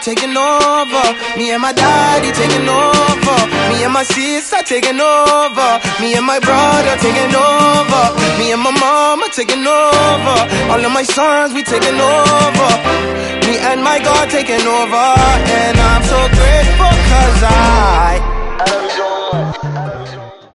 taking over. Me and my daddy taking over. Me and my sister taking over. Me and my brother taking over. Me and my mama taking over. All of my sons, we taking over. Me and my God taking over.